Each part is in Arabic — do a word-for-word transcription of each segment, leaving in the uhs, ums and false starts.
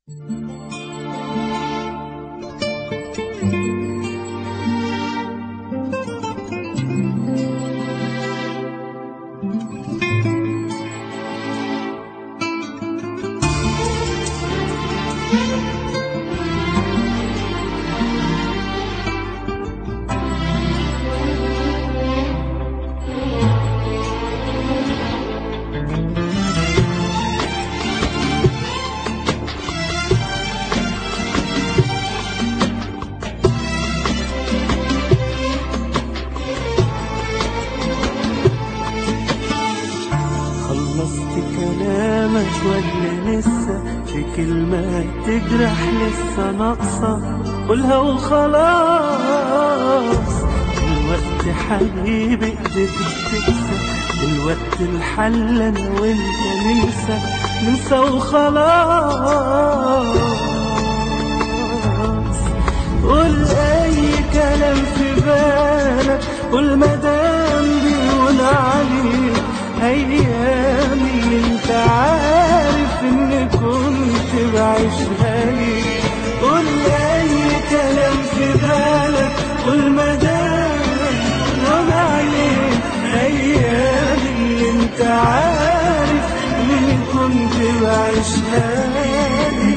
خلصت كلامك ولا لسه في كلمة تجرح لسه ناقصة؟ قولها وخلاص. دلوقتي حبيبي قدرت تنسى، دلوقتي الحل انا وانت ننسى ننسى وخلاص. قول اي كلام في بالك، قول مدام بيقول عليك أيام اللي انت عارف ان كنت بعيشها لي. قول أي كلام في بالك، قول مدام بيقول عليك أيام اللي انت عارف ان كنت بعيشها لي.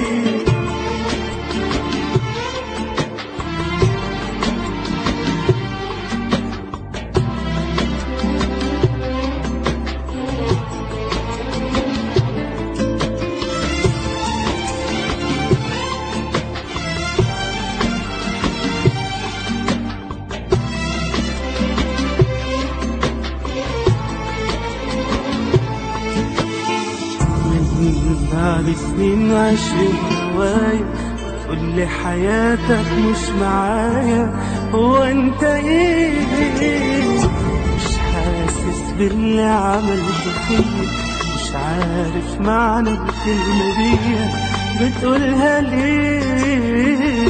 بعد سنين عشرين هوايا كل حياتك مش معايا، هو انت ايه؟ مش حاسس باللي عملته فيا، مش عارف معنى الكلمة دي بتقولها ليه؟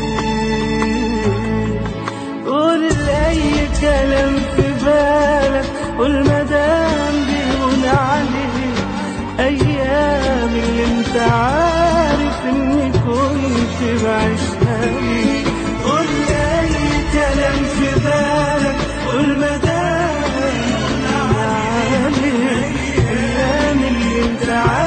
قول اي كلام في بالك، قول مدام بيقول عليك أيام اللي انت عارف اني كنت بعيشها لي. قول أي كلام في بالك، قول مدام عليك أيام اللي انت عارف